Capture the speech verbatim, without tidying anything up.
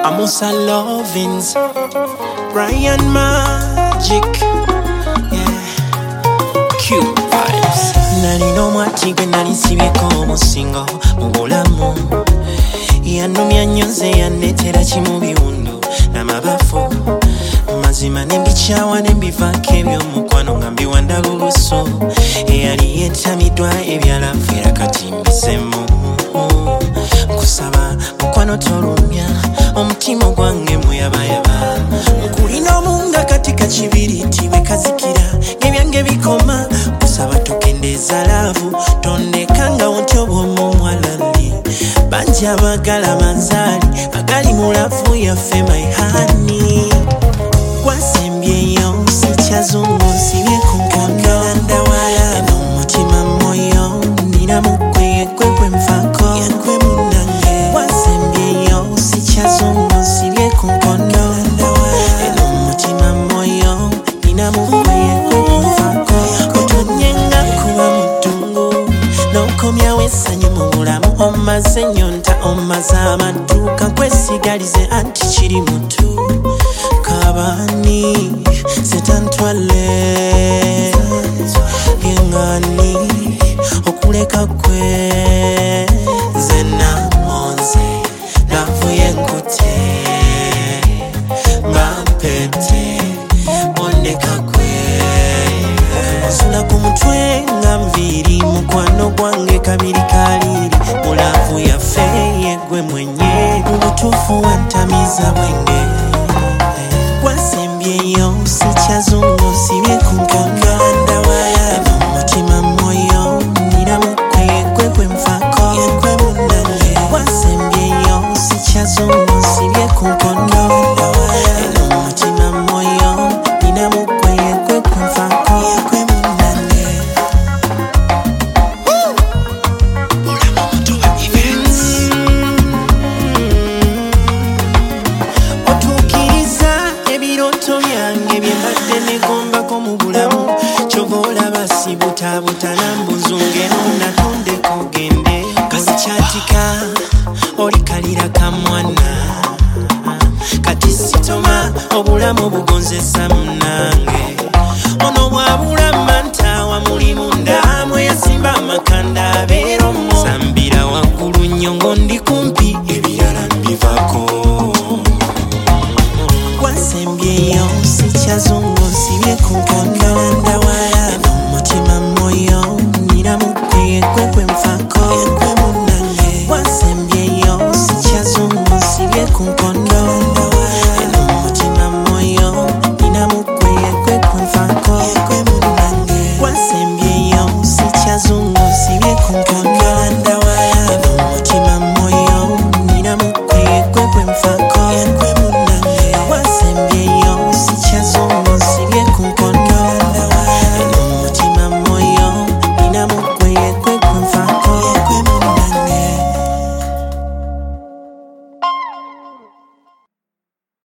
Amusa Lovins, Brian Magic, yeah, cute vibes. Nalino mwatigwe nalisibyeko musingo mubulamu. Yanumya nyonze yanetera kimu biwundo n'amabafu. Mazima nembikyawa nembivako ebyomukwano nga mbiwanda luluso. Eyali yetamidwa ebyalafu era kati mbisemu. Kusaba mukwano tolumya omutima gwange muyabayaba. Nkulina omunga katika kibiriti wekazikira ebyange bikoma. Kusaba tokendeza laavu tondekanga onti obwomu mwalali. Banji abagala manzali agali mulafu yaffe my honey. Wasembyeyo sikyazungu nsibye ku nkono ndawala n'omutima moyo nina mukwe kwe kwe mfako yakwe munange. Wasembyeyo sikyazungu nsibye ku nkono ndawala n'omutima moyo nina mukwe kwe kwe mfako. Otonyenga kuba mutungu n'okomya wesanyu mu bulamu. Omaze nyonta omaze amaduuka kwesigalize anti kiri mutu. Kabani setantwale yengani okuleka kwe zena monze navuye nkute mampete ondeka kwe osula ku mutwe nga nviri mukwano gwange kabiri kaliri mulavu yaffe yegwe mwenye mubutuufu wantamiza bwenge. Wasembyeyo sikyazungu nsibye ku nkono ndawala n'omutima moyo nina mukwe kwe kwe mfako yakwe munange. Wasembyeyo sikyazungu nsibye ku nkono ndawala n'omutima moyo nina mukwe kwe kwe mfako yakwe munange. Otukiriza ebiroto byange byembadde negombako mu bulamu. Kyova olaba sibutabuta nambuzunge nonatondeko ogende. Kasikyatika olikalira kamwana kati sitoma obulamu bugonzesa munange. Ono bwabula mantawa muli mundamwe yasimba amakanda abeera omwo. Sambira waggulu nnyo ngondi kumpi ebirala mbivako. Wasembyeyo sikyazungu nsibye ku nkono ndawala n'omutima moyo nina mukwe kwe kwe mfako yakwe munange. Wasembyeyo sikyazungu nsibye ku nkono